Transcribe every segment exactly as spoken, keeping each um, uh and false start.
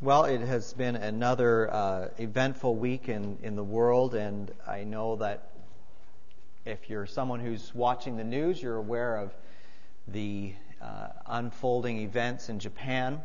Well, it has been another uh, eventful week in, in the world, and I know that if you're someone who's watching the news, you're aware of the uh, unfolding events in Japan,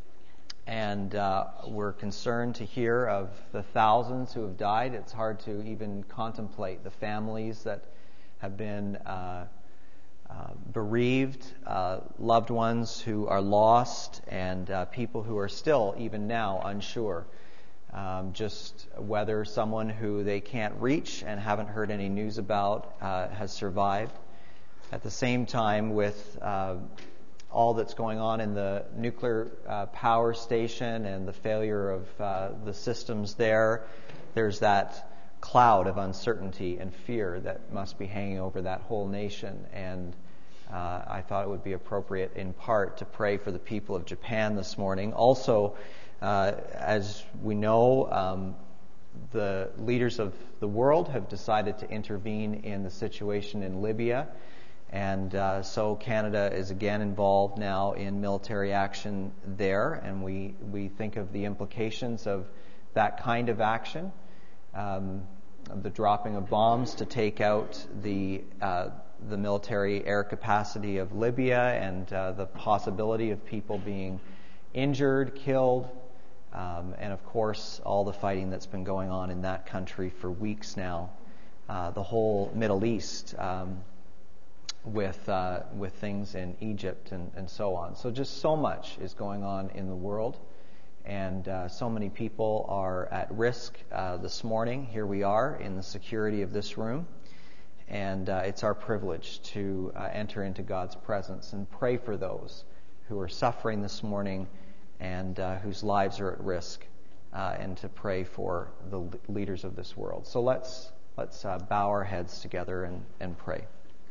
and uh, we're concerned to hear of the thousands who have died. It's hard to even contemplate the families that have been uh, Uh, bereaved, uh, loved ones who are lost, and uh, people who are still, even now, unsure. Um, just whether someone who they can't reach and haven't heard any news about uh, has survived. At the same time, with uh, all that's going on in the nuclear uh, power station and the failure of uh, the systems there, there's that cloud of uncertainty and fear that must be hanging over that whole nation. And uh, I thought it would be appropriate in part to pray for the people of Japan this morning. Also, uh, as we know, um, the leaders of the world have decided to intervene in the situation in Libya. And uh, so Canada is again involved now in military action there. And we, we think of the implications of that kind of action. Um, the dropping of bombs to take out the uh, the military air capacity of Libya, and uh, the possibility of people being injured, killed, um, and of course all the fighting that's been going on in that country for weeks now. Uh, the whole Middle East, um, with uh, with things in Egypt and, and so on. So just so much is going on in the world. And uh, so many people are at risk uh, this morning. Here we are in the security of this room. And uh, it's our privilege to uh, enter into God's presence and pray for those who are suffering this morning and uh, whose lives are at risk, uh, and to pray for the leaders of this world. So let's let's uh, bow our heads together and, and pray.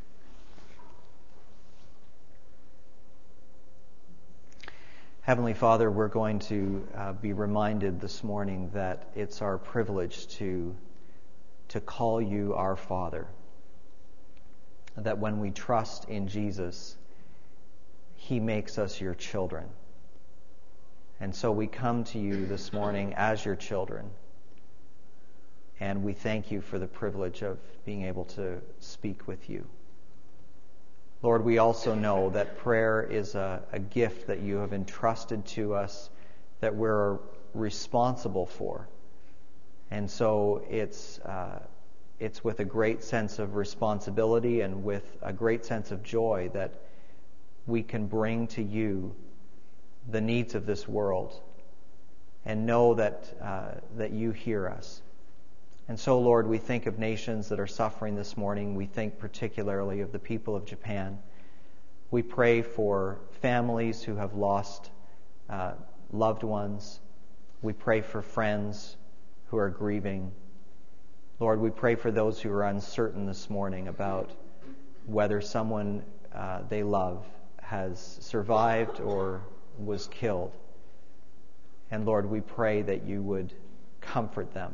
Heavenly Father, we're going to uh, be reminded this morning that it's our privilege to to call you our Father. That when we trust in Jesus, He makes us your children. And so we come to you this morning as your children. And we thank you for the privilege of being able to speak with you. Lord, we also know that prayer is a, a gift that you have entrusted to us that we're responsible for. And so it's uh, it's with a great sense of responsibility and with a great sense of joy that we can bring to you the needs of this world and know that uh, that you hear us. And so, Lord, we think of nations that are suffering this morning. We think particularly of the people of Japan. We pray for families who have lost uh, loved ones. We pray for friends who are grieving. Lord, we pray for those who are uncertain this morning about whether someone uh, they love has survived or was killed. And Lord, we pray that you would comfort them.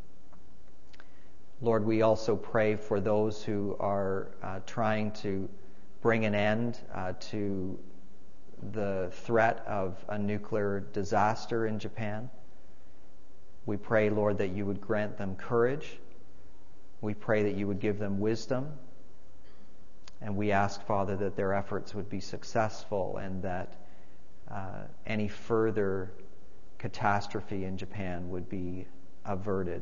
Lord, we also pray for those who are uh, trying to bring an end uh, to the threat of a nuclear disaster in Japan. We pray, Lord, that you would grant them courage. We pray that you would give them wisdom. And we ask, Father, that their efforts would be successful and that uh, any further catastrophe in Japan would be averted.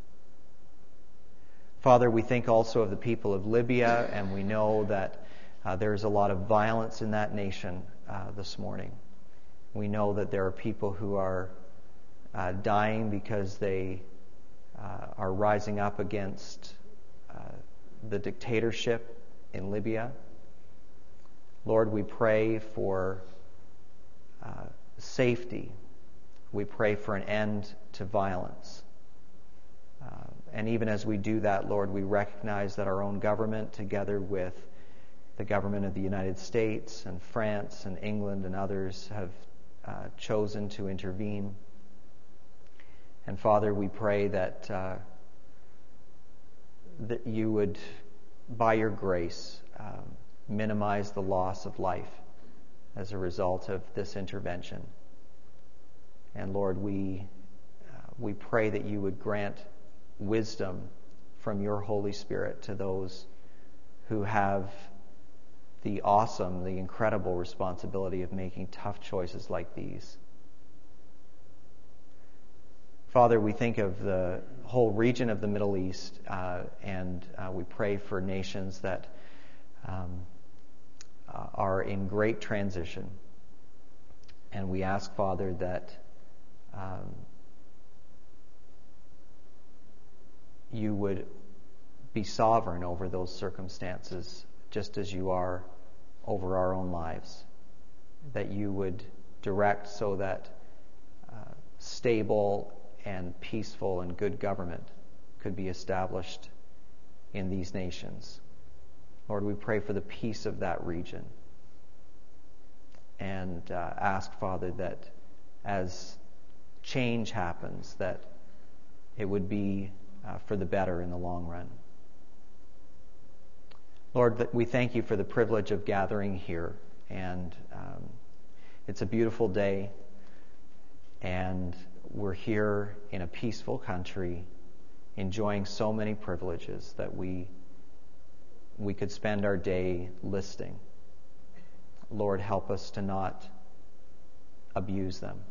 Father, we think also of the people of Libya, and we know that uh, there's a lot of violence in that nation uh, this morning. We know that there are people who are uh, dying because they uh, are rising up against uh, the dictatorship in Libya. Lord, we pray for uh, safety. We pray for an end to violence. Uh, and even as we do that, Lord, we recognize that our own government, together with the government of the United States and France and England and others, have uh, chosen to intervene. And Father, we pray that uh, that you would, by your grace, um, minimize the loss of life as a result of this intervention. And Lord, we uh, we pray that you would grant wisdom from your Holy Spirit to those who have the awesome, the incredible responsibility of making tough choices like these. Father, we think of the whole region of the Middle East, uh, and uh, we pray for nations that um, uh, are in great transition. And we ask, Father, that um, you would be sovereign over those circumstances, just as you are over our own lives. That you would direct so that uh, stable and peaceful and good government could be established in these nations. Lord, we pray for the peace of that region. And uh, ask, Father, that as change happens, that it would be uh, for the better in the long run. Lord, that we thank you for the privilege of gathering here. And um, it's a beautiful day. And we're here in a peaceful country, enjoying so many privileges that we we could spend our day listing. Lord, help us to not abuse them.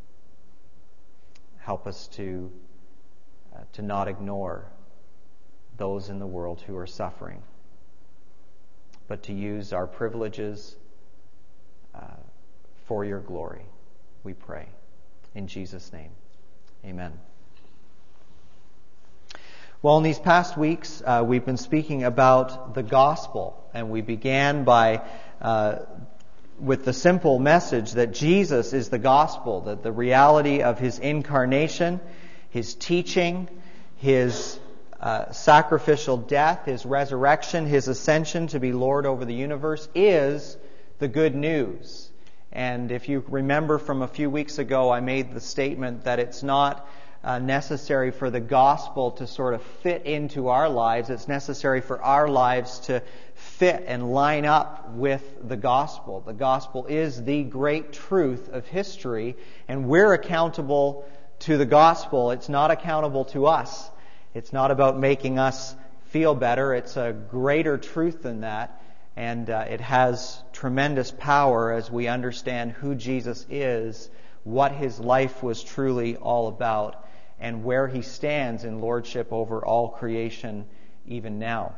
Help us to uh, to not ignore those in the world who are suffering, but to use our privileges uh, for your glory, we pray. In Jesus' name, amen. Well, in these past weeks, uh, we've been speaking about the gospel, and we began by uh, with the simple message that Jesus is the gospel, that the reality of his incarnation, his teaching, his uh, sacrificial death, his resurrection, his ascension to be Lord over the universe is the good news. And if you remember from a few weeks ago, I made the statement that it's not uh, necessary for the gospel to sort of fit into our lives. It's necessary for our lives to fit and line up with the gospel. The gospel is the great truth of history, and we're accountable to the gospel. It's not accountable to us. It's not about making us feel better. It's a greater truth than that. And uh, it has tremendous power as we understand who Jesus is, what his life was truly all about, and where he stands in lordship over all creation even now.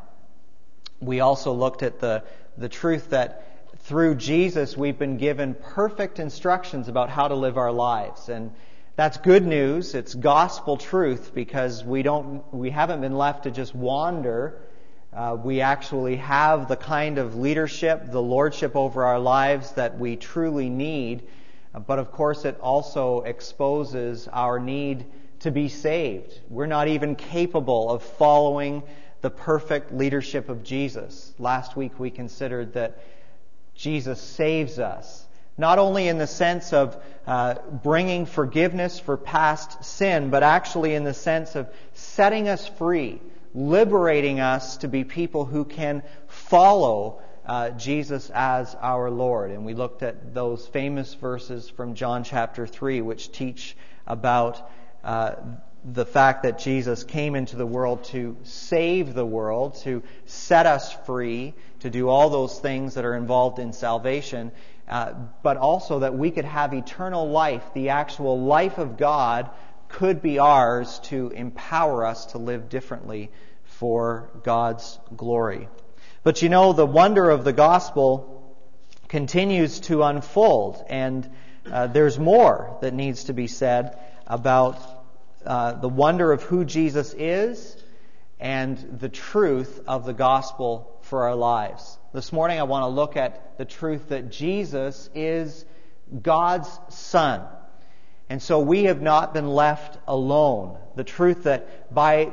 We also looked at the, the truth that through Jesus we've been given perfect instructions about how to live our lives. And that's good news. It's gospel truth, because we don't we haven't been left to just wander. Uh, we actually have the kind of leadership, the lordship over our lives that we truly need. Uh, but of course it also exposes our need to be saved. We're not even capable of following the perfect leadership of Jesus. Last week we considered that Jesus saves us, not only in the sense of uh, bringing forgiveness for past sin, but actually in the sense of setting us free, liberating us to be people who can follow uh, Jesus as our Lord. And we looked at those famous verses from John chapter three, which teach about uh, the fact that Jesus came into the world to save the world, to set us free, to do all those things that are involved in salvation, uh, but also that we could have eternal life, the actual life of God, could be ours to empower us to live differently for God's glory. But you know, the wonder of the gospel continues to unfold, and uh, there's more that needs to be said about uh, the wonder of who Jesus is and the truth of the gospel for our lives. This morning I want to look at the truth that Jesus is God's Son. And so we have not been left alone. The truth that by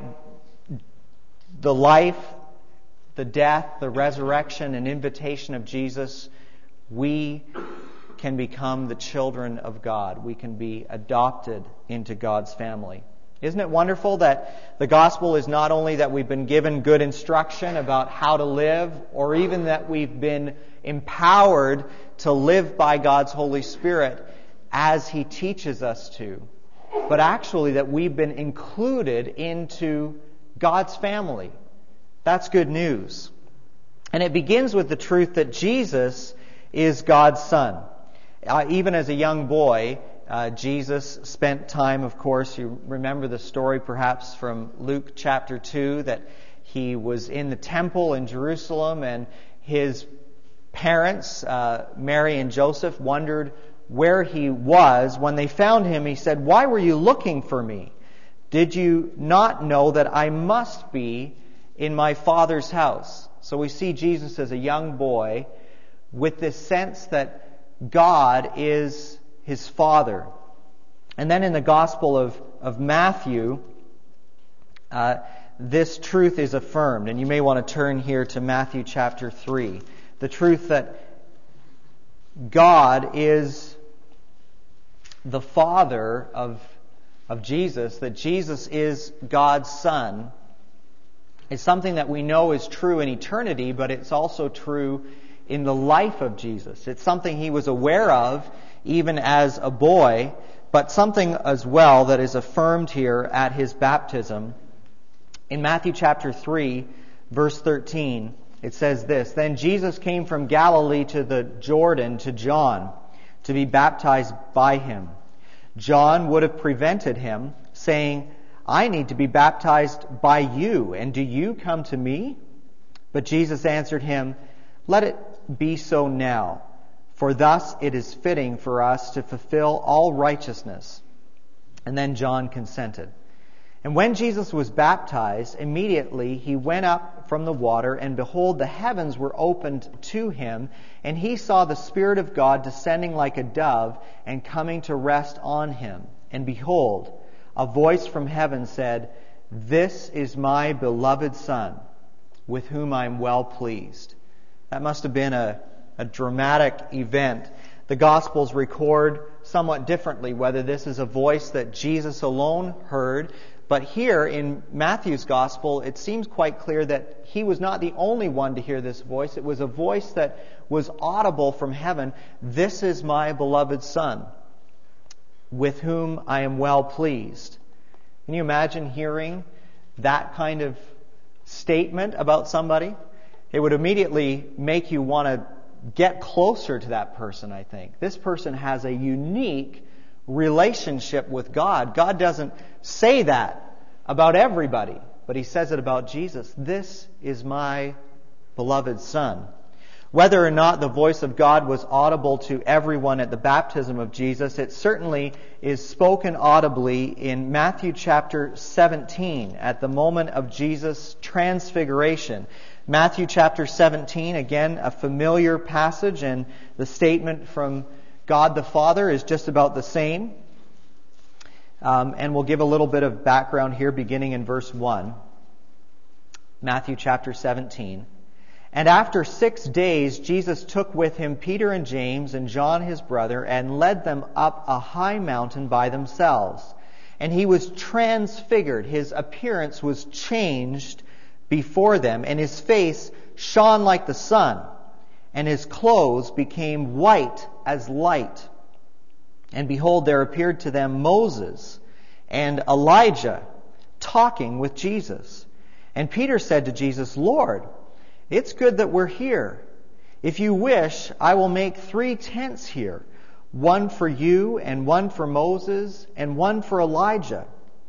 the life, the death, the resurrection, and invitation of Jesus, we can become the children of God. We can be adopted into God's family. Isn't it wonderful that the gospel is not only that we've been given good instruction about how to live, or even that we've been empowered to live by God's Holy Spirit. as He teaches us to, but actually that we've been included into God's family. That's good news. And it begins with the truth that Jesus is God's Son. Uh, even as a young boy, uh, Jesus spent time, of course, you remember the story perhaps from Luke chapter two, that he was in the temple in Jerusalem, and his parents, uh, Mary and Joseph, wondered where he was. When they found him, he said, "Why were you looking for me? Did you not know that I must be in my Father's house?" So we see Jesus as a young boy with this sense that God is his Father. And then in the Gospel of, of Matthew, uh, this truth is affirmed. And you may want to turn here to Matthew chapter three. The truth that God is the Father of, of Jesus, that Jesus is God's Son, is something that we know is true in eternity, but it's also true in the life of Jesus. It's something he was aware of even as a boy, but something as well that is affirmed here at his baptism. In Matthew chapter three, verse thirteen, it says this, "Then Jesus came from Galilee to the Jordan to John to be baptized by him. John would have prevented him, saying, 'I need to be baptized by you, and do you come to me?' But Jesus answered him, 'Let it be so now, for thus it is fitting for us to fulfill all righteousness.' And then John consented. And when Jesus was baptized, immediately he went up from the water, and behold, the heavens were opened to him, and he saw the Spirit of God descending like a dove and coming to rest on him. And behold, a voice from heaven said, 'This is my beloved Son, with whom I am well pleased.'" That must have been a, a dramatic event. The Gospels record somewhat differently whether this is a voice that Jesus alone heard. But here in Matthew's Gospel, it seems quite clear that he was not the only one to hear this voice. It was a voice that was audible from heaven. "This is my beloved Son, with whom I am well pleased." Can you imagine hearing that kind of statement about somebody? It would immediately make you want to get closer to that person, I think. This person has a unique relationship with God. God doesn't say that about everybody, but he says it about Jesus. "This is my beloved Son." Whether or not the voice of God was audible to everyone at the baptism of Jesus, it certainly is spoken audibly in Matthew chapter seventeen at the moment of Jesus' transfiguration. Matthew chapter seventeen, again, a familiar passage, and the statement from God the Father is just about the same. Um, and we'll give a little bit of background here beginning in verse one. Matthew chapter seventeen. "And after six days Jesus took with him Peter and James and John his brother, and led them up a high mountain by themselves. And he was transfigured." His appearance was changed before them, and his face shone like the sun, and his clothes became white as light. And behold, there appeared to them Moses and Elijah talking with Jesus. And Peter said to Jesus, "Lord, it's good that we're here. If you wish, I will make three tents here, one for you and one for Moses and one for Elijah."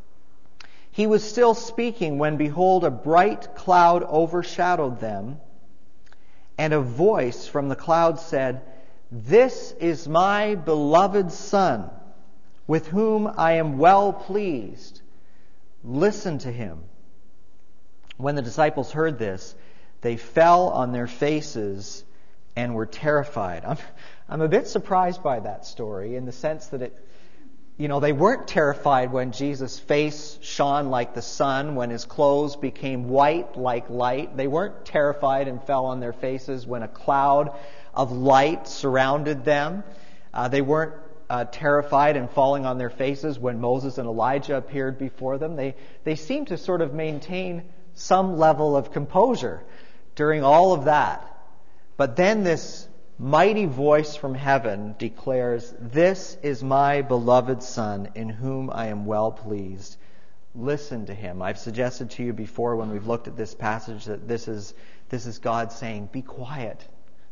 He was still speaking when, behold, a bright cloud overshadowed them, and a voice from the cloud said, "This is my beloved Son, with whom I am well pleased. Listen to him." When the disciples heard this, they fell on their faces and were terrified. I'm, I'm a bit surprised by that story in the sense that it, you know, they weren't terrified when Jesus' face shone like the sun, when his clothes became white like light. They weren't terrified and fell on their faces when a cloud of light surrounded them. Uh, they weren't uh, terrified and falling on their faces when Moses and Elijah appeared before them. They, they seemed to sort of maintain some level of composure during all of that. But then this mighty voice from heaven declares, "This is my beloved Son, in whom I am well pleased. Listen to him." I've suggested to you before when we've looked at this passage that this is this is God saying, be quiet.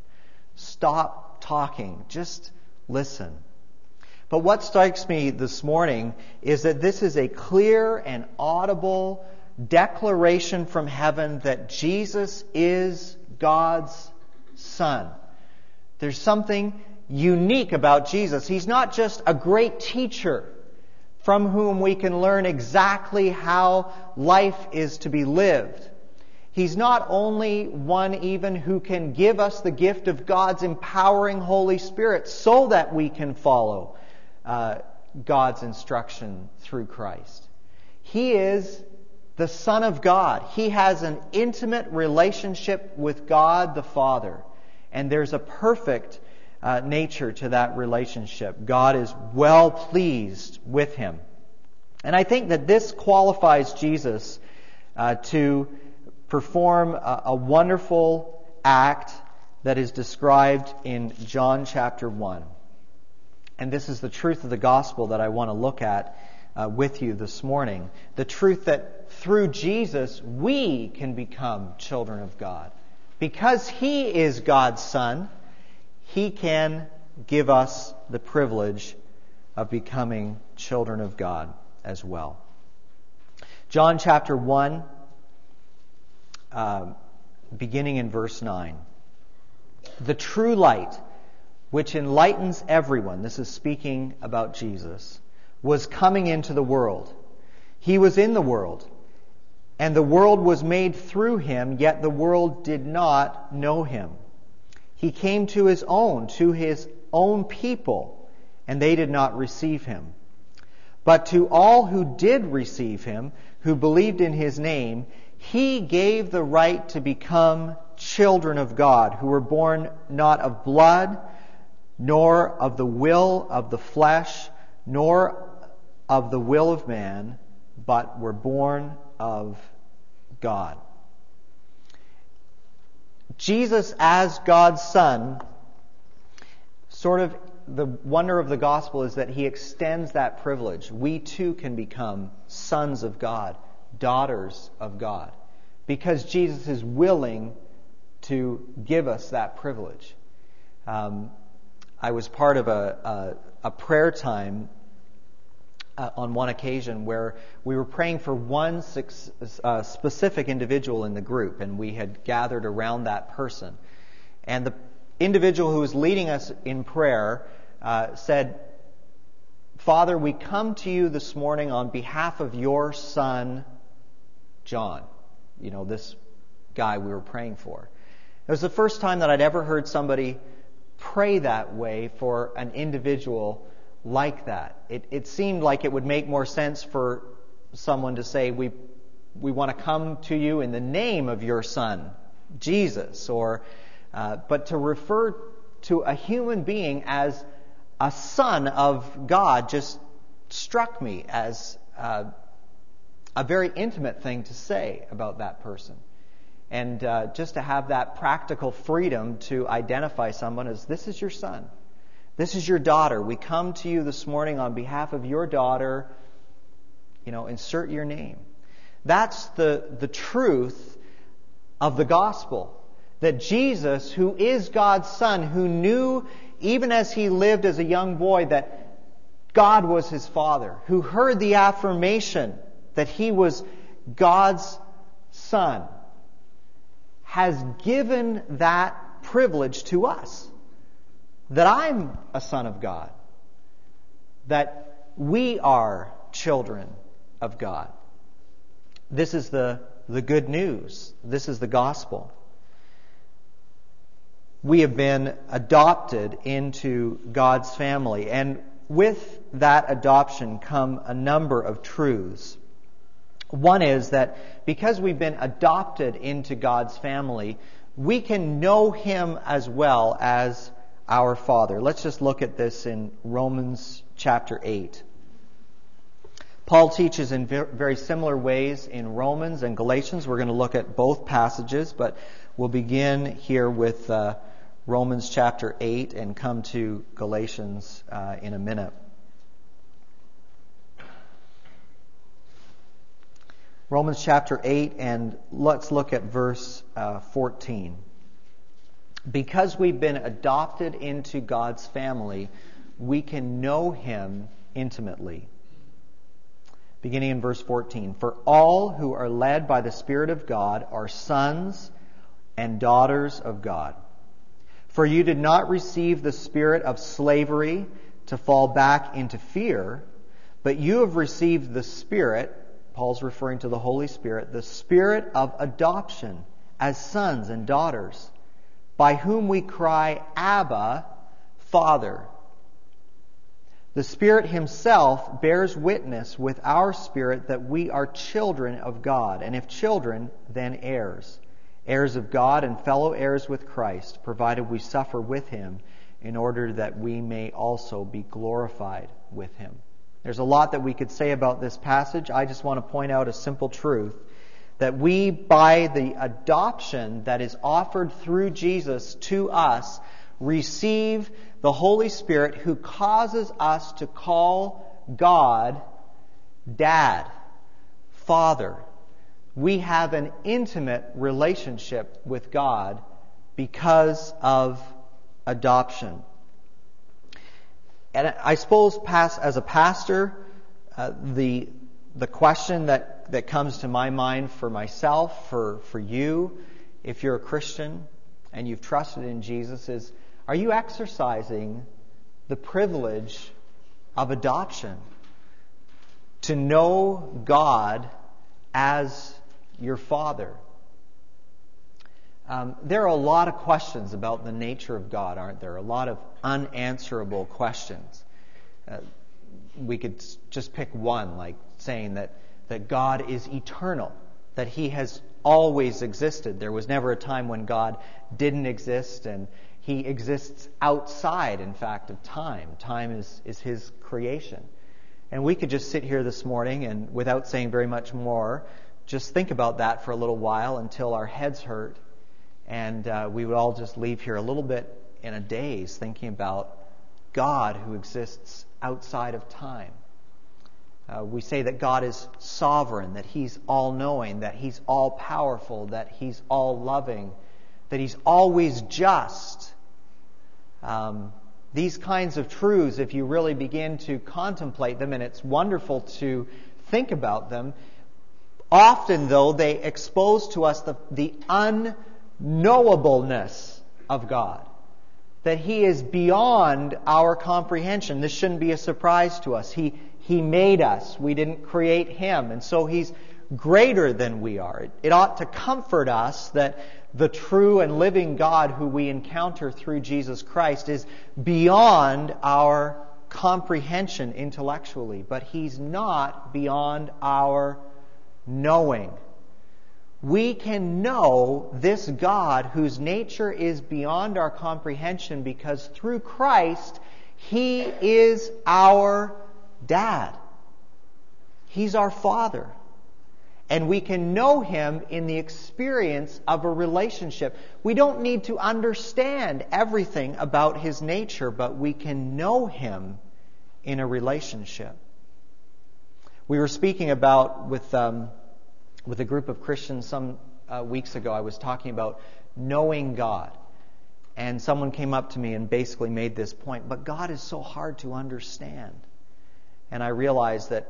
Stop talking. Just listen. But what strikes me this morning is that this is a clear and audible declaration from heaven that Jesus is God's Son. There's something unique about Jesus. He's not just a great teacher from whom we can learn exactly how life is to be lived. He's not only one even who can give us the gift of God's empowering Holy Spirit so that we can follow uh, God's instruction through Christ. He is the Son of God. He has an intimate relationship with God the Father. And there's a perfect uh, nature to that relationship. God is well pleased with him. And I think that this qualifies Jesus uh, to perform a, a wonderful act that is described in John chapter one. And this is the truth of the gospel that I want to look at uh, with you this morning. The truth that through Jesus we can become children of God. Because he is God's Son, he can give us the privilege of becoming children of God as well. John chapter one, uh, beginning in verse nine. The true light, which enlightens everyone, this is speaking about Jesus, was coming into the world. He was in the world, and the world was made through him, yet the world did not know him. He came to his own, to his own people, and they did not receive him. But to all who did receive him, who believed in his name, he gave the right to become children of God, who were born not of blood, nor of the will of the flesh, nor of the will of man, but were born of God. Jesus as God's Son, sort of the wonder of the gospel is that he extends that privilege. We too can become sons of God, daughters of God, because Jesus is willing to give us that privilege. Um, I was part of a, a, a prayer time uh, on one occasion where we were praying for one six, uh, specific individual in the group, and we had gathered around that person. And the individual who was leading us in prayer uh, said, "Father, we come to you this morning on behalf of your son, John." You know, this guy we were praying for. It was the first time that I'd ever heard somebody pray that way for an individual like that. It, it seemed like it would make more sense for someone to say, we we want to come to you in the name of your son, Jesus, or uh, but to refer to a human being as a son of God just struck me as uh, a very intimate thing to say about that person. And uh, just to have that practical freedom to identify someone as, this is your son. This is your daughter. We come to you this morning on behalf of your daughter. You know, insert your name. That's the, the truth of the gospel. That Jesus, who is God's Son, who knew, even as he lived as a young boy, that God was his Father, who heard the affirmation that he was God's Son, has given that privilege to us. That I'm a son of God. That we are children of God. This is the, the good news. This is the gospel. We have been adopted into God's family. And with that adoption come a number of truths. One is that because we've been adopted into God's family, we can know him as well as our Father. Let's just look at this in Romans chapter eight. Paul teaches in very similar ways in Romans and Galatians. We're going to look at both passages, but we'll begin here with uh, Romans chapter eight and come to Galatians uh, in a minute. Romans chapter eight, and let's look at verse uh, fourteen. Because we've been adopted into God's family, we can know Him intimately. Beginning in verse fourteen. For all who are led by the Spirit of God are sons and daughters of God. For you did not receive the spirit of slavery to fall back into fear, but you have received the Spirit, Paul's referring to the Holy Spirit, the Spirit of adoption as sons and daughters, by whom we cry, Abba, Father. The Spirit Himself bears witness with our spirit that we are children of God, and if children, then heirs, heirs of God and fellow heirs with Christ, provided we suffer with Him, in order that we may also be glorified with Him. There's a lot that we could say about this passage. I just want to point out a simple truth, that we, by the adoption that is offered through Jesus to us, receive the Holy Spirit who causes us to call God Dad, Father. We have an intimate relationship with God because of adoption. And I suppose, as a pastor, uh, the the question that, that comes to my mind for myself, for, for you, if you're a Christian and you've trusted in Jesus, is, are you exercising the privilege of adoption? To know God as your Father. Um, there are a lot of questions about the nature of God, aren't there? A lot of unanswerable questions. Uh, we could just pick one, like saying that, that God is eternal, that He has always existed. There was never a time when God didn't exist, and He exists outside, in fact, of time. Time is, is His creation. And we could just sit here this morning and, without saying very much more, just think about that for a little while until our heads hurt, and uh, we would all just leave here a little bit in a daze thinking about God who exists outside of time. Uh, we say that God is sovereign, that He's all-knowing, that He's all-powerful, that He's all-loving, that He's always just. Um, these kinds of truths, if you really begin to contemplate them, and it's wonderful to think about them, often, though, they expose to us the, the unknowableness of God. That He is beyond our comprehension. This shouldn't be a surprise to us. He, he made us. We didn't create Him. And so He's greater than we are. It, it ought to comfort us that the true and living God who we encounter through Jesus Christ is beyond our comprehension intellectually. But He's not beyond our knowing. We can know this God whose nature is beyond our comprehension because through Christ, He is our Dad. He's our Father. And we can know Him in the experience of a relationship. We don't need to understand everything about His nature, but we can know Him in a relationship. We were speaking about with... Um, With a group of Christians some uh, weeks ago, I was talking about knowing God. And someone came up to me and basically made this point, but God is so hard to understand. And I realized that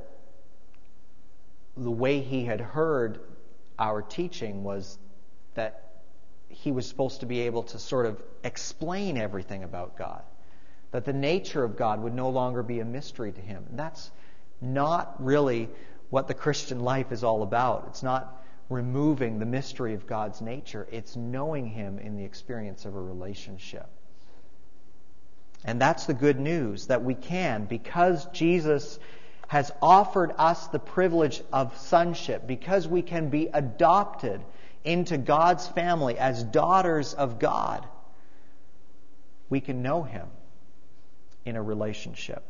the way he had heard our teaching was that he was supposed to be able to sort of explain everything about God. That the nature of God would no longer be a mystery to him. And that's not really what the Christian life is all about. It's not removing the mystery of God's nature. It's knowing Him in the experience of a relationship. And that's the good news, that we can, because Jesus has offered us the privilege of sonship, because we can be adopted into God's family as daughters of God, we can know Him in a relationship.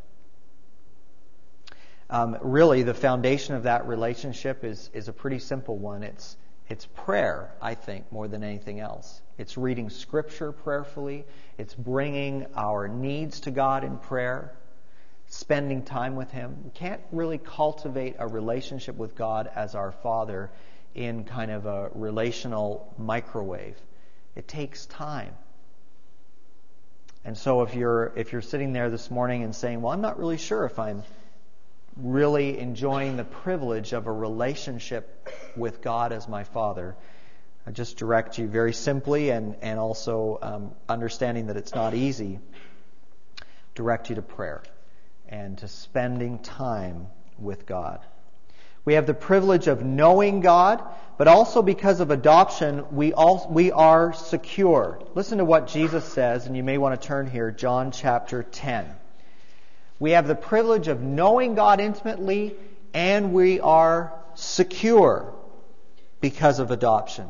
Um, really, the foundation of that relationship is, is a pretty simple one. It's It's prayer, I think, more than anything else. It's reading Scripture prayerfully. It's bringing our needs to God in prayer, spending time with Him. We can't really cultivate a relationship with God as our Father in kind of a relational microwave. It takes time. And so if you're if you're sitting there this morning and saying, well, I'm not really sure if I'm really enjoying the privilege of a relationship with God as my Father, I just direct you very simply, and, and also um, understanding that it's not easy, direct you to prayer and to spending time with God. We have the privilege of knowing God, but also because of adoption, we all, we are secure. Listen to what Jesus says, and you may want to turn here, John chapter ten. We have the privilege of knowing God intimately, and we are secure because of adoption.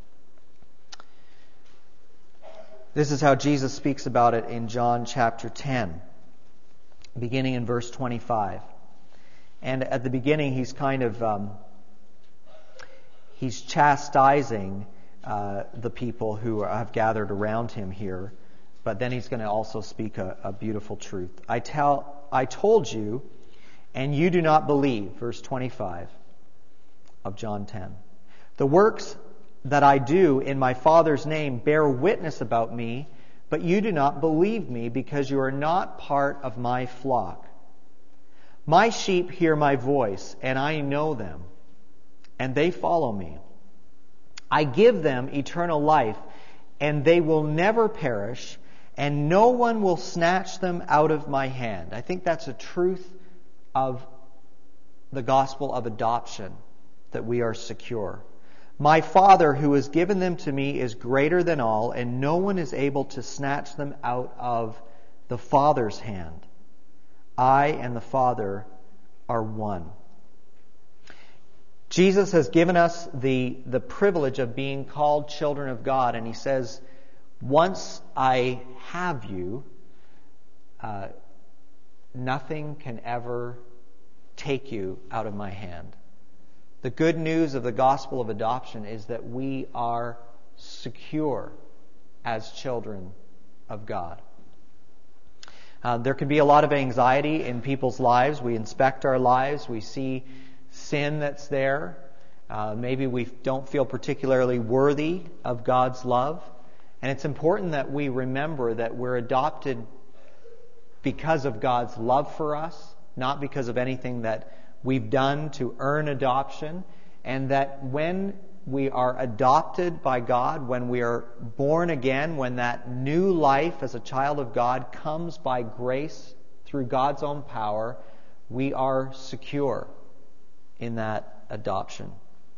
This is how Jesus speaks about it in John chapter ten, beginning in verse twenty-five. And at the beginning, he's kind of um, he's chastising uh, the people who have gathered around him here. But then he's going to also speak a, a beautiful truth. I tell, I told you, and you do not believe. Verse twenty-five of John ten. The works that I do in my Father's name bear witness about me, but you do not believe me because you are not part of my flock. My sheep hear my voice, and I know them, and they follow me. I give them eternal life, and they will never perish, and no one will snatch them out of my hand. I think that's a truth of the gospel of adoption, that we are secure. My Father who has given them to me is greater than all, and no one is able to snatch them out of the Father's hand. I and the Father are one. Jesus has given us the, the privilege of being called children of God, and He says, once I have you, uh, nothing can ever take you out of my hand. The good news of the gospel of adoption is that we are secure as children of God. Uh, there can be a lot of anxiety in people's lives. We inspect our lives. We see sin that's there. Uh, maybe we don't feel particularly worthy of God's love. And it's important that we remember that we're adopted because of God's love for us, not because of anything that we've done to earn adoption. And that when we are adopted by God, when we are born again, when that new life as a child of God comes by grace through God's own power, we are secure in that adoption.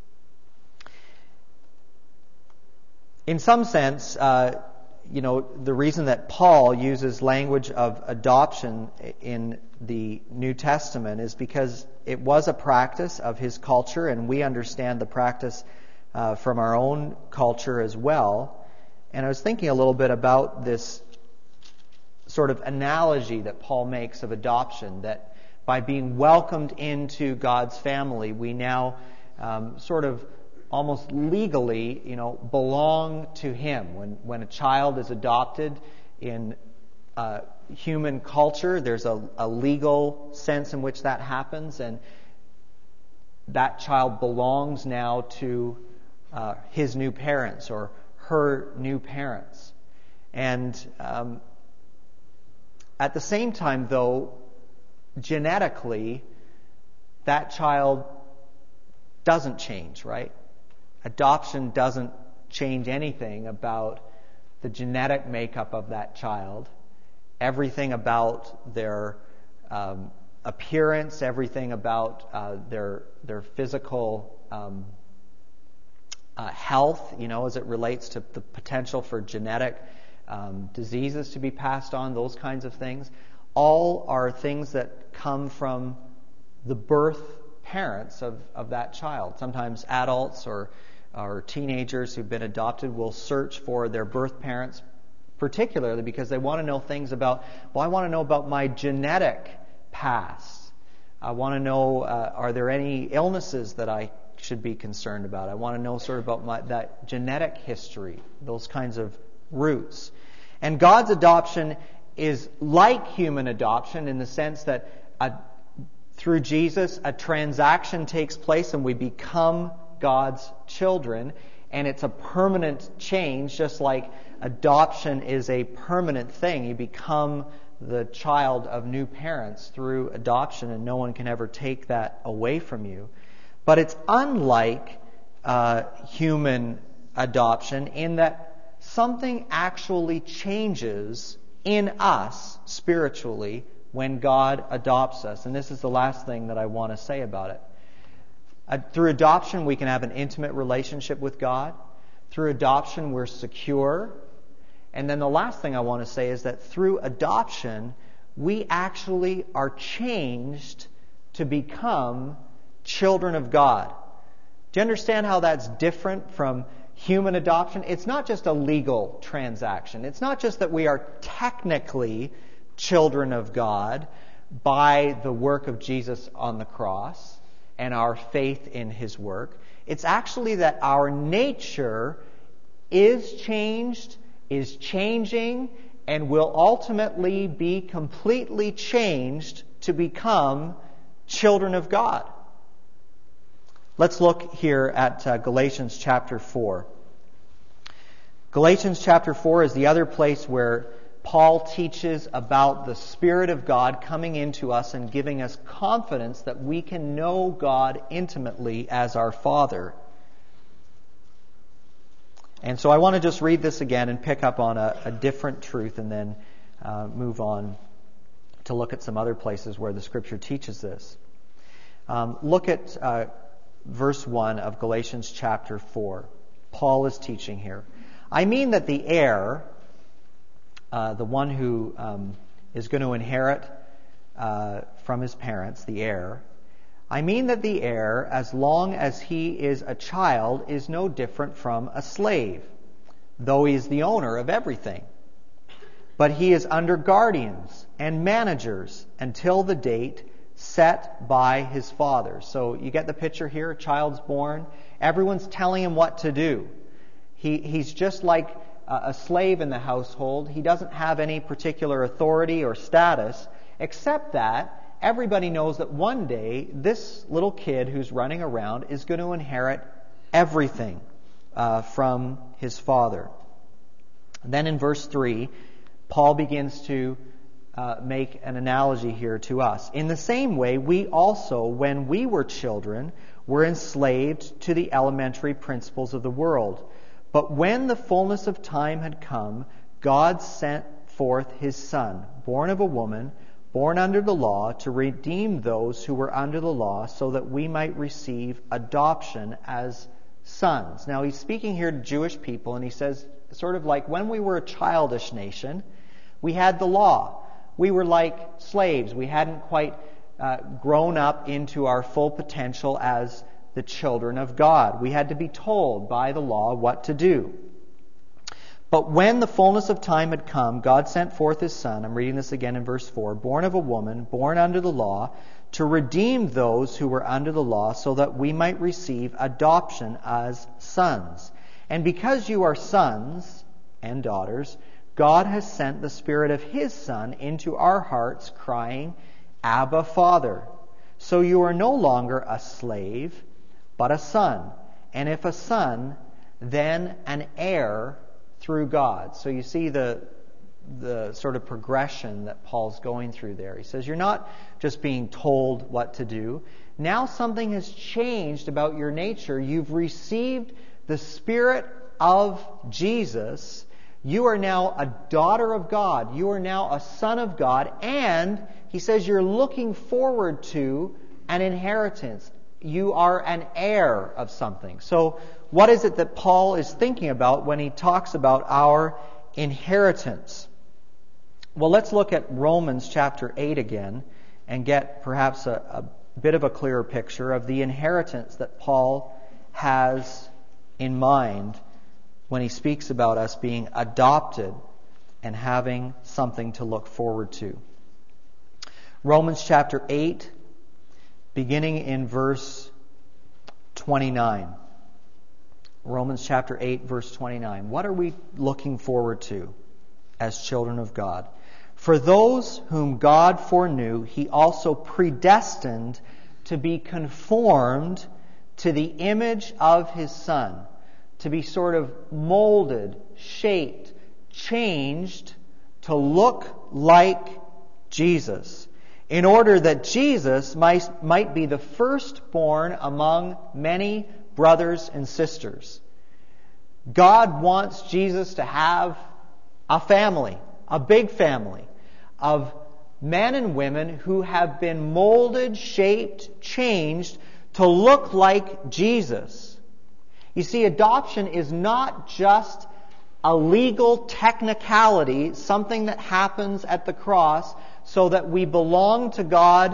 In some sense, uh, you know, the reason that Paul uses language of adoption in the New Testament is because it was a practice of his culture, and we understand the practice uh, from our own culture as well. And I was thinking a little bit about this sort of analogy that Paul makes of adoption, that by being welcomed into God's family, we now um, sort of almost legally, you know, belong to Him. When when a child is adopted in uh, human culture, there's a, a legal sense in which that happens, and that child belongs now to uh, his new parents or her new parents. And um, at the same time, though, genetically, that child doesn't change, right? Adoption doesn't change anything about the genetic makeup of that child. Everything about their um, appearance, everything about uh, their their physical um, uh, health, you know, as it relates to the potential for genetic um, diseases to be passed on, those kinds of things, all are things that come from the birth parents of, of that child. Sometimes adults or or teenagers who've been adopted will search for their birth parents, particularly because they want to know things about, well, I want to know about my genetic past. I want to know, uh, are there any illnesses that I should be concerned about. I want to know sort of about my, that genetic history, those kinds of roots. And God's adoption is like human adoption in the sense that a, through Jesus, a transaction takes place and we become God's children. And it's a permanent change, just like adoption is a permanent thing. You become the child of new parents through adoption, and no one can ever take that away from you. But it's unlike uh, human adoption in that something actually changes in us spiritually when God adopts us. And this is the last thing that I want to say about it. Uh, through adoption, we can have an intimate relationship with God. Through adoption, we're secure. And then the last thing I want to say is that through adoption, we actually are changed to become children of God. Do you understand how that's different from human adoption? It's not just a legal transaction. It's not just that we are technically children of God by the work of Jesus on the cross and our faith in His work. It's actually that our nature is changed, is changing, and will ultimately be completely changed to become children of God. Let's look here at uh, Galatians chapter four. Galatians chapter four is the other place where Paul teaches about the Spirit of God coming into us and giving us confidence that we can know God intimately as our Father. And so I want to just read this again and pick up on a, a different truth and then uh, move on to look at some other places where the Scripture teaches this. Um, look at uh, verse one of Galatians chapter four. Paul is teaching here. I mean that the heir, uh, the one who um, is going to inherit uh, from his parents, the heir, I mean that the heir, as long as he is a child, is no different from a slave, though he is the owner of everything. But he is under guardians and managers until the date set by his father. So you get the picture here, a child's born. Everyone's telling him what to do. He, he's just like a slave in the household. He doesn't have any particular authority or status, except that everybody knows that one day this little kid who's running around is going to inherit everything uh, from his father. Then in verse three, Paul begins to uh, make an analogy here to us. In the same way, we also, when we were children, were enslaved to the elementary principles of the world. But when the fullness of time had come, God sent forth His Son, born of a woman, born under the law, to redeem those who were under the law, so that we might receive adoption as sons. Now, he's speaking here to Jewish people, and he says, sort of like when we were a childish nation, we had the law. We were like slaves. We hadn't quite uh, grown up into our full potential as the children of God. We had to be told by the law what to do. But when the fullness of time had come, God sent forth His Son, I'm reading this again in verse four, born of a woman, born under the law, to redeem those who were under the law, so that we might receive adoption as sons. And because you are sons and daughters, God has sent the Spirit of His Son into our hearts, crying, Abba, Father. So you are no longer a slave, but a son. And if a son, then an heir through God. So you see the the sort of progression that Paul's going through there. He says you're not just being told what to do. Now something has changed about your nature. You've received the Spirit of Jesus. You are now a daughter of God. You are now a son of God. And he says you're looking forward to an inheritance. You are an heir of something. So what is it that Paul is thinking about when he talks about our inheritance? Well, let's look at Romans chapter eight again and get perhaps a, a bit of a clearer picture of the inheritance that Paul has in mind when he speaks about us being adopted and having something to look forward to. Romans chapter eight, beginning in verse twenty-nine. Romans chapter eight, verse twenty-nine. What are we looking forward to as children of God? For those whom God foreknew, He also predestined to be conformed to the image of His Son, to be sort of molded, shaped, changed to look like Jesus, in order that Jesus might, might be the firstborn among many brothers and sisters. God wants Jesus to have a family, a big family of men and women who have been molded, shaped, changed to look like Jesus. You see, adoption is not just a legal technicality, something that happens at the cross so that we belong to God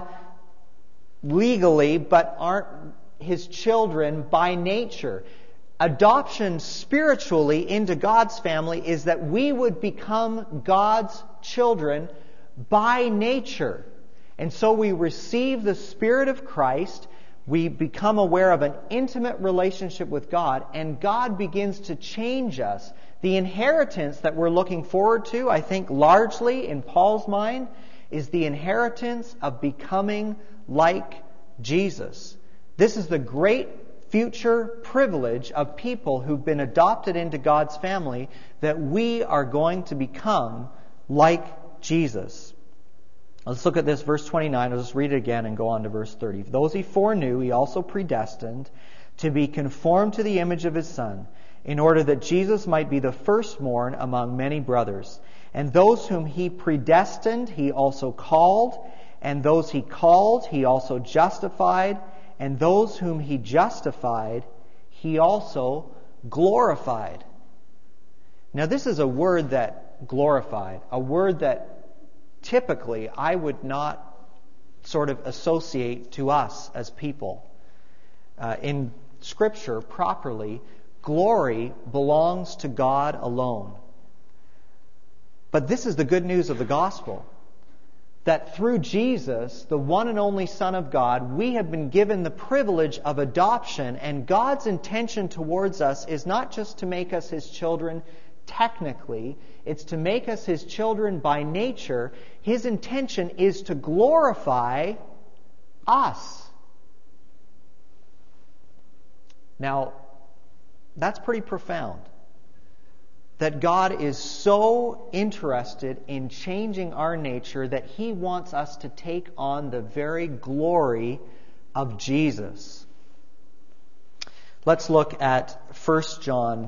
legally but aren't His children by nature. Adoption spiritually into God's family is that we would become God's children by nature. And so we receive the Spirit of Christ, we become aware of an intimate relationship with God, and God begins to change us. The inheritance that we're looking forward to, I think largely in Paul's mind, is the inheritance of becoming like Jesus. This is the great future privilege of people who've been adopted into God's family, that we are going to become like Jesus. Let's look at this, verse twenty-nine. I'll just read it again and go on to verse thirty. Those He foreknew, He also predestined to be conformed to the image of His Son, in order that Jesus might be the firstborn among many brothers. And those whom He predestined, He also called. And those He called, He also justified. And those whom He justified, He also glorified. Now this is a word that, glorified, a word that typically I would not sort of associate to us as people. Uh, in Scripture, properly, glory belongs to God alone. But this is the good news of the gospel, that through Jesus, the one and only Son of God, we have been given the privilege of adoption, and God's intention towards us is not just to make us His children technically, it's to make us His children by nature. His intention is to glorify us. Now, that's pretty profound. That God is so interested in changing our nature that He wants us to take on the very glory of Jesus. Let's look at First John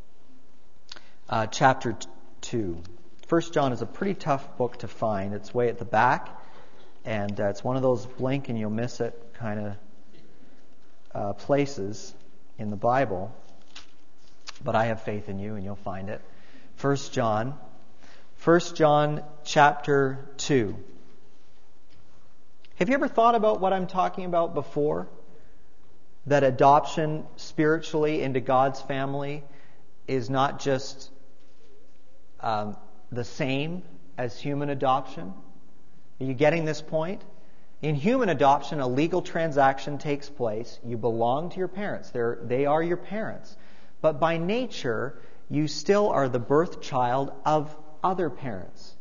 uh, chapter two. First John is a pretty tough book to find. It's way at the back, and uh, it's one of those blink and you'll miss it kind of uh, places in the Bible. But I have faith in you and you'll find it. First John. First John chapter two. Have you ever thought about what I'm talking about before? That adoption spiritually into God's family is not just um, the same as human adoption? Are you getting this point? In human adoption, a legal transaction takes place. You belong to your parents. They're, they are your parents. But by nature, you still are the birth child of other parents.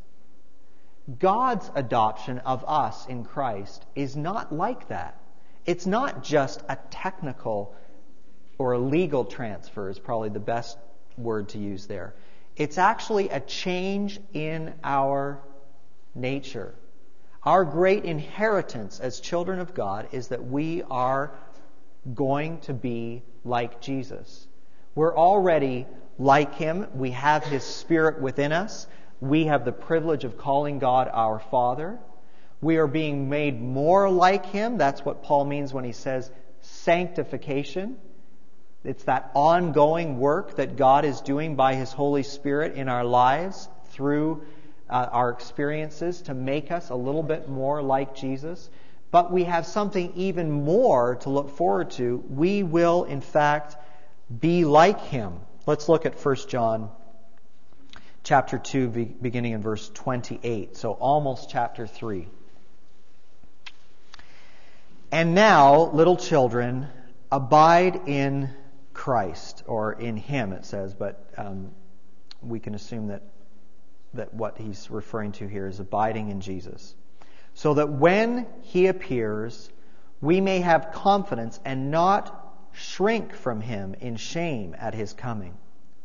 God's adoption of us in Christ is not like that. It's not just a technical or a legal transfer is probably the best word to use there. It's actually a change in our nature. Our great inheritance as children of God is that we are going to be like Jesus. We're already like Him. We have His Spirit within us. We have the privilege of calling God our Father. We are being made more like Him. That's what Paul means when he says sanctification. It's that ongoing work that God is doing by His Holy Spirit in our lives through uh, our experiences to make us a little bit more like Jesus. But we have something even more to look forward to. We will, in fact, be like Him. Let's look at First John chapter two, beginning in verse twenty-eight. So almost chapter three. And now, little children, abide in Christ, or in Him it says, but um, we can assume that, that what he's referring to here is abiding in Jesus. So that when He appears, we may have confidence and not shrink from Him in shame at His coming.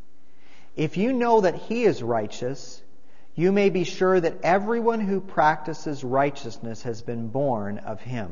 If you know that He is righteous, you may be sure that everyone who practices righteousness has been born of Him.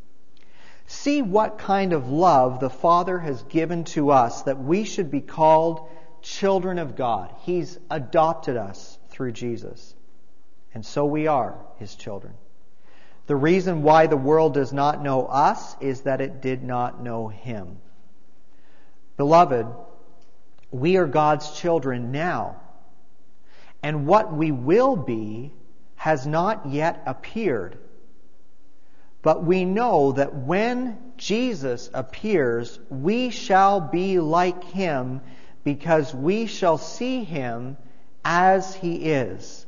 See what kind of love the Father has given to us that we should be called children of God. He's adopted us through Jesus. And so we are His children. The reason why the world does not know us is that it did not know Him. Beloved, we are God's children now, and what we will be has not yet appeared. But we know that when Jesus appears, we shall be like Him, because we shall see Him as He is.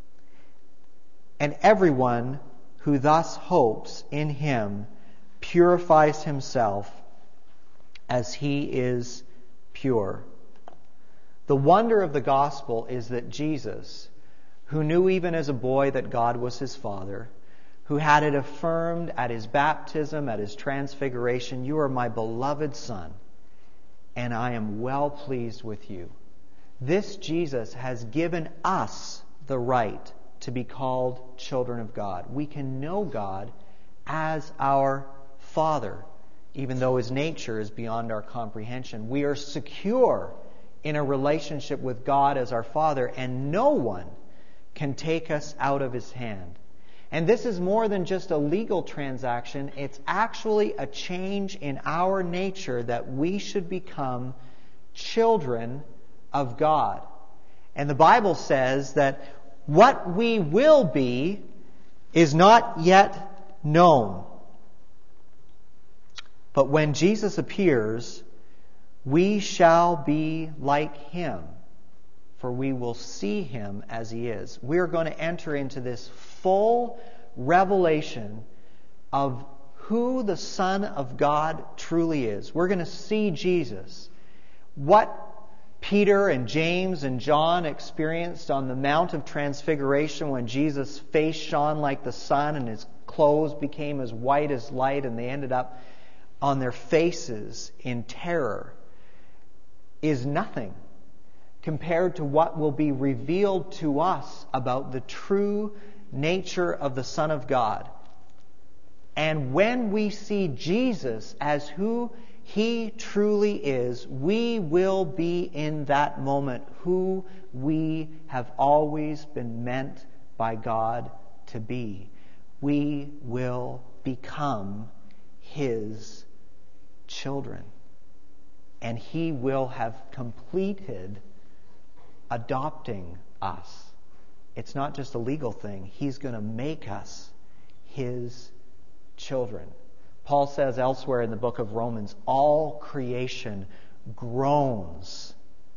And everyone who thus hopes in Him purifies himself as He is pure. The wonder of the gospel is that Jesus, who knew even as a boy that God was His Father, who had it affirmed at His baptism, at His transfiguration, "You are my beloved Son, and I am well pleased with you." This Jesus has given us the right to be called children of God. We can know God as our Father, even though His nature is beyond our comprehension. We are secure in a relationship with God as our Father, and no one can take us out of His hand. And this is more than just a legal transaction. It's actually a change in our nature that we should become children of God. And the Bible says that what we will be is not yet known. But when Jesus appears, we shall be like Him, for we will see Him as He is. We are going to enter into this full revelation of who the Son of God truly is. We're going to see Jesus. What Peter and James and John experienced on the Mount of Transfiguration, when Jesus' face shone like the sun and His clothes became as white as light, and they ended up on their faces in terror, is nothing compared to what will be revealed to us about the true nature of the Son of God. And when we see Jesus as who He truly is, we will be in that moment who we have always been meant by God to be. We will become His children. And He will have completed adopting us. It's not just a legal thing. He's going to make us His children. Paul says elsewhere in the book of Romans, all creation groans,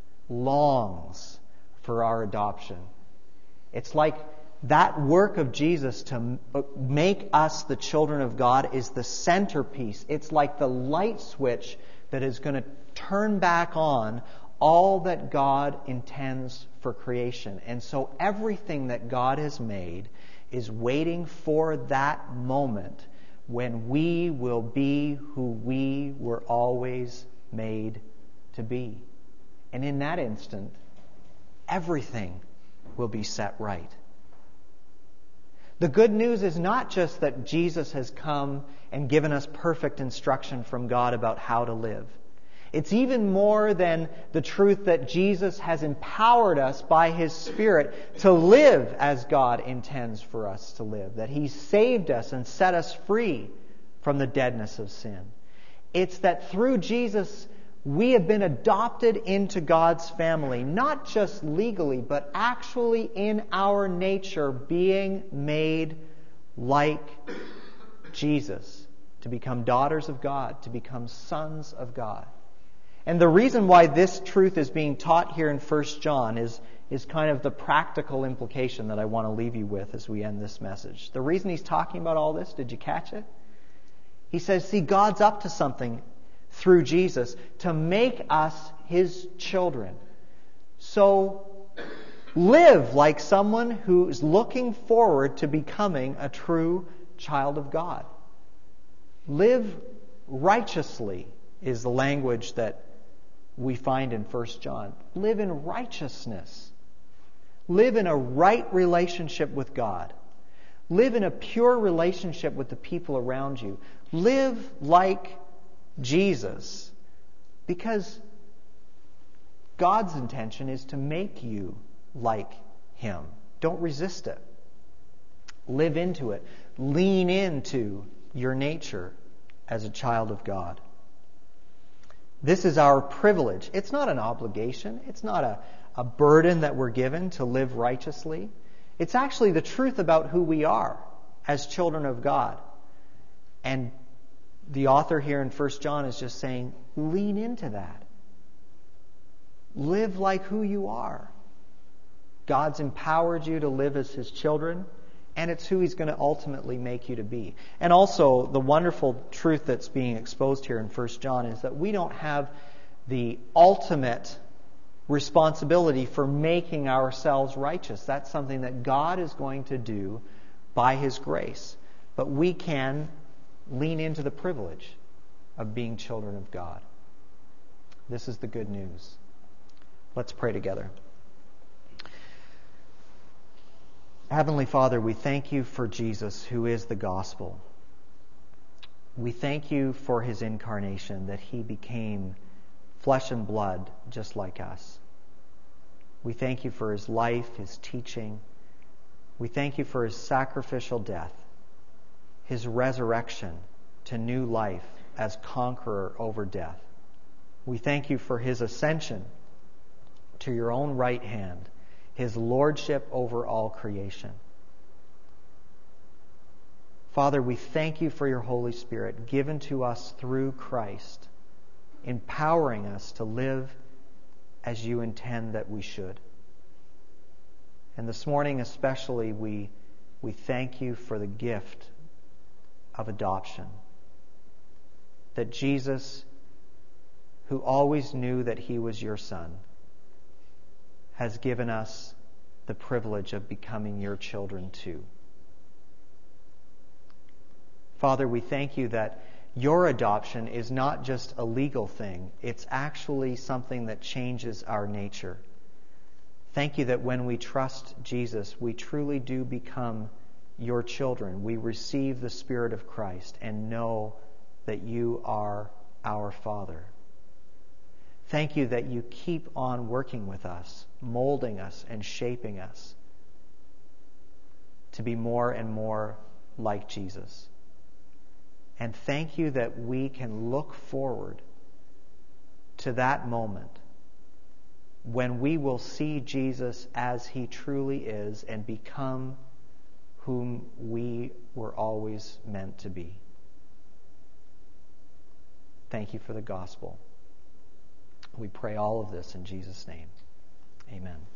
longs for our adoption. It's like that work of Jesus to make us the children of God is the centerpiece. It's like the light switch that is going to turn back on all that God intends for creation. And so everything that God has made is waiting for that moment when we will be who we were always made to be. And in that instant, everything will be set right. The good news is not just that Jesus has come and given us perfect instruction from God about how to live. It's even more than the truth that Jesus has empowered us by His Spirit to live as God intends for us to live. That He saved us and set us free from the deadness of sin. It's that through Jesus we have been adopted into God's family, not just legally, but actually in our nature being made like Jesus, to become daughters of God, to become sons of God. And the reason why this truth is being taught here in First John is, is kind of the practical implication that I want to leave you with as we end this message. The reason he's talking about all this, did you catch it? He says, see, God's up to something. through Jesus to make us His children. So live like someone who is looking forward to becoming a true child of God. Live righteously is the language that we find in First John. Live in righteousness. Live in a right relationship with God. Live in a pure relationship with the people around you. Live like Jesus, because God's intention is to make you like Him. Don't resist it. Live into it. Lean into your nature as a child of God. This is our privilege. It's not an obligation. It's not a, a burden that we're given to live righteously. It's actually the truth about who we are as children of God. And the author here in First John is just saying, lean into that. Live like who you are. God's empowered you to live as His children, and it's who He's going to ultimately make you to be. And also, the wonderful truth that's being exposed here in First John is that we don't have the ultimate responsibility for making ourselves righteous. That's something that God is going to do by His grace. But we can lean into the privilege of being children of God. This is the good news. Let's pray together. Heavenly Father, we thank You for Jesus, who is the gospel. We thank You for His incarnation, that He became flesh and blood just like us. We thank You for His life, His teaching. We thank You for His sacrificial death, His resurrection to new life as conqueror over death. We thank You for His ascension to Your own right hand, His lordship over all creation. Father, we thank You for Your Holy Spirit given to us through Christ, empowering us to live as You intend that we should. And this morning especially, we, we thank You for the gift of adoption. That Jesus, who always knew that He was Your Son, has given us the privilege of becoming Your children too. Father, we thank You that Your adoption is not just a legal thing. It's actually something that changes our nature. Thank You that when we trust Jesus, we truly do become Your children. We receive the Spirit of Christ and know that You are our Father. Thank You that You keep on working with us, molding us and shaping us to be more and more like Jesus. And thank You that we can look forward to that moment when we will see Jesus as He truly is and become whom we were always meant to be. Thank You for the gospel. We pray all of this in Jesus' name. Amen.